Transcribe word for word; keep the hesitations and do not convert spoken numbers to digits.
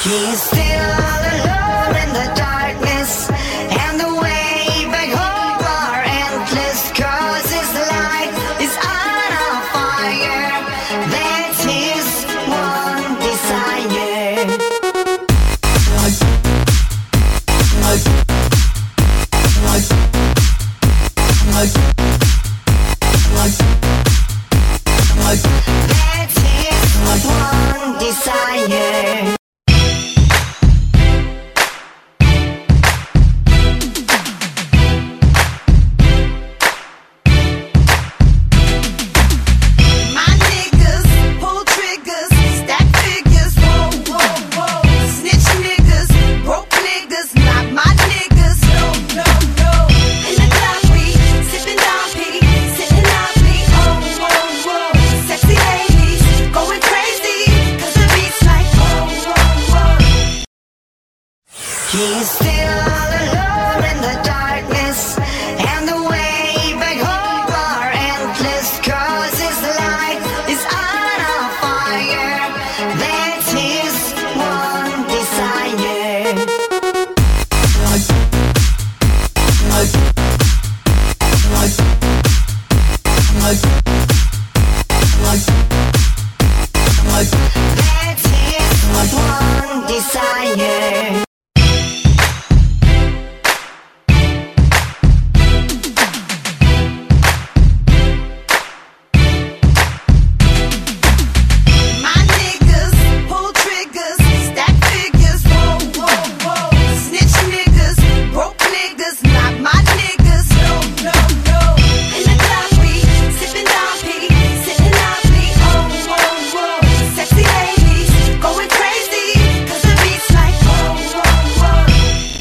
He's still all alone in the darkness, and the way back home are endless, 'cause his life is on a fire. That's his one desire. That's his one desire. He's still